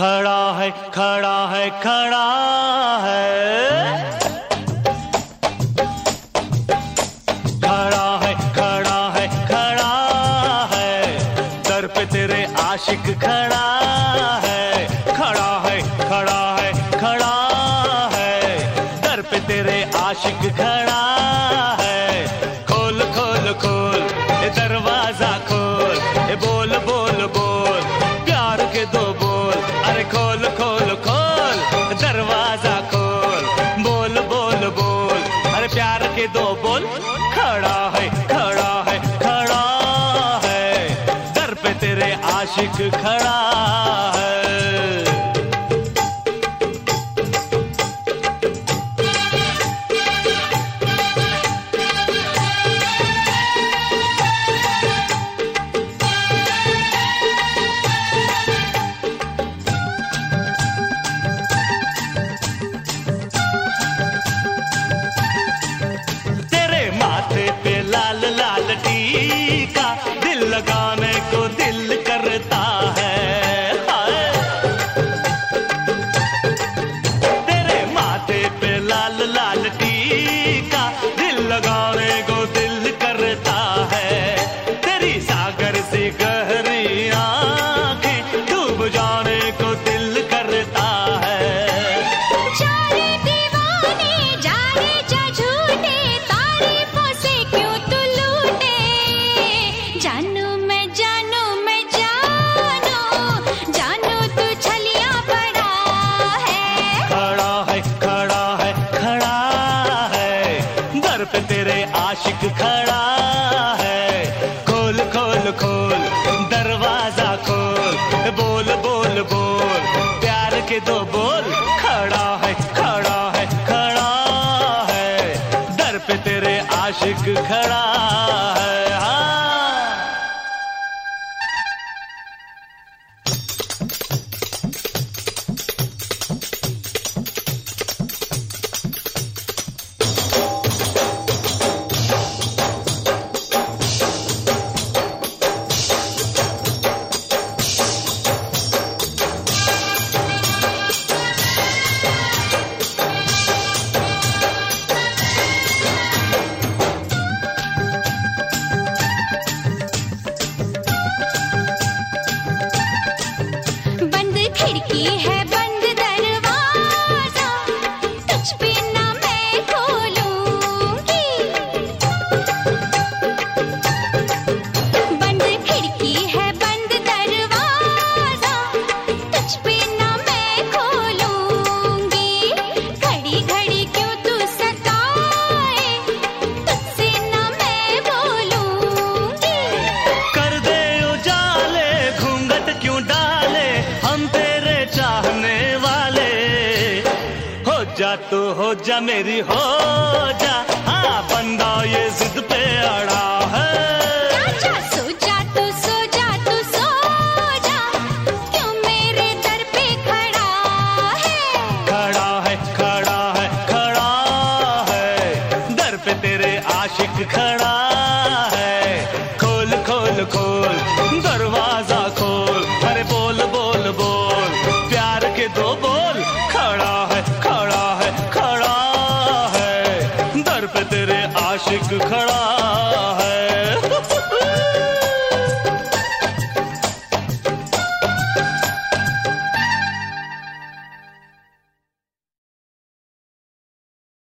खड़ा है खड़ा है खड़ा है, खड़ा है खड़ा है खड़ा है, दर पे तेरे आशिक खड़ा है। खड़ा है खड़ा है खड़ा है, दर पे तेरे आशिक खड़ा है। खोल खोल खोल ए दरवाजा खोल, ए बोल बोल बोल प्यार के दो बोल। अरे खोल खोल खोल दरवाजा खोल, बोल बोल बोल अरे प्यार के दो बोल। खड़ा है खड़ा है खड़ा है, दर पे तेरे आशिक खड़ा है। दिल लगाने को दिल करता है, तेरे माथे पे लाल लाल टीका, दिल लगाने को दिल करता है। तेरी सागर से गहरी आंखें डूब जाने को दिल करता है। जाने दीवाने जाने जा झूठे, तारीफों से क्यों तू लूटे। जानू मैं जानू मैं जानू तू छलिया पड़ा है। खड़ा है खड़ा है खड़ा है, दर पे तेरे आशिक खड़ा है। खोल खोल खोल दरवाजा खोल, बोल बोल बोल प्यार के दो बोल। खड़ा है खड़ा है खड़ा है, दर पे तेरे आशिक खड़ा है। हाँ। खिड़की है बंद दरवाजा, तुझ पे ना मैं खोलूंगी। बंद खिड़की है बंद दरवाजा, तुझ पे ना मैं खोलूंगी। घड़ी घड़ी क्यों तू सताए, तुझसे ना मैं बोलूंगी। कर दे उजाले घूंघट क्यों डाले, हम तेरे चाहने वाले। हो जा मेरी हो जा, हाँ बंदा ये जिद पे अड़ा है। जा सो जा तू सो जा तू सो जा, क्यों मेरे दर पे खड़ा है। खड़ा है खड़ा है खड़ा है, दर पे तेरे आशिक खड़ा है। खोल खोल खोल दरवाजा खोल, अरे बोल बोल बोल प्यार के दो बोल। खड़ा है खड़ा है खड़ा है, दर पे तेरे आशिक खड़ा